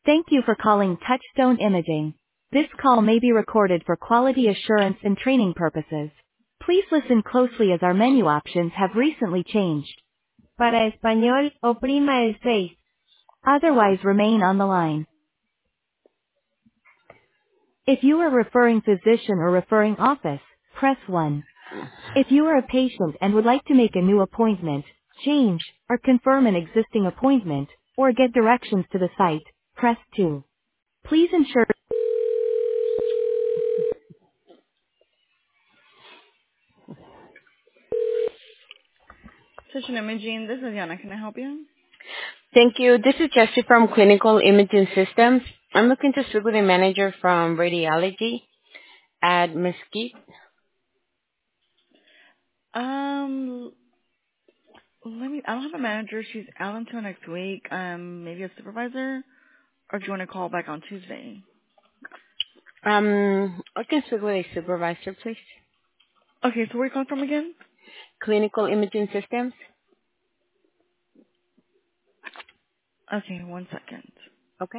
Thank you for calling Touchstone Imaging. This call may be recorded for quality assurance and training purposes. Please listen closely as our menu options have recently changed. Para español, oprima el 6. Otherwise remain on the line. If you are a referring physician or referring office, press 1. If you are a patient and would like to make a new appointment, change, or confirm an existing appointment, or get directions to the site, press 2. Please ensure. Precision Imaging, this is Yana. Can I help you? Thank you. This is Jessie from Clinical Imaging Systems. I'm looking to speak with a manager from radiology at Mesquite. Um, I don't have a manager. She's out until next week. Maybe a supervisor? Or do you want to call back on Tuesday? I can speak with a supervisor, please. Okay, so where are you calling from again? Clinical Imaging Systems. Okay, 1 second. Okay.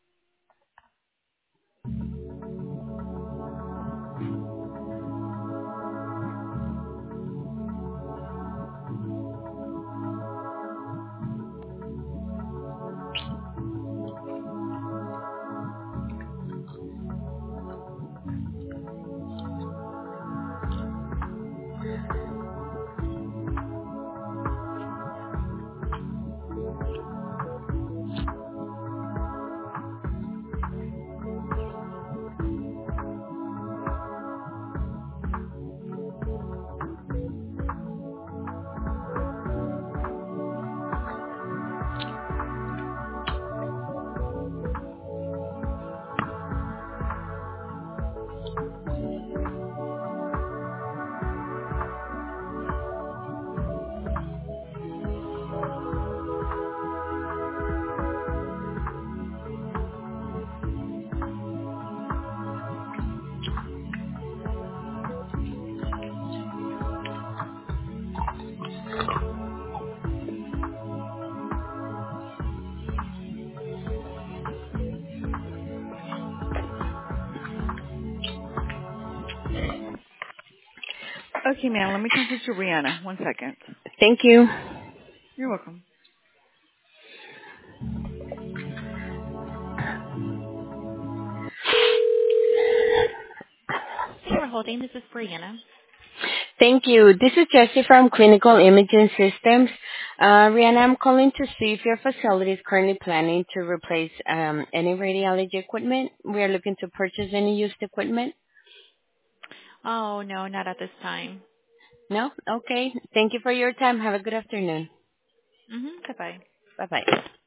Okay, ma'am, let me transfer to Rihanna. 1 second. Thank you. You're welcome. Thank you for holding. This is Brianna. Thank you. This is Jessie from Clinical Imaging Systems. Rihanna, I'm calling to see if your facility is currently planning to replace any radiology equipment. We are looking to purchase any used equipment. Oh, no, not at this time. No? Okay. Thank you for your time. Have a good afternoon. Mm-hmm. Bye-bye. Bye-bye.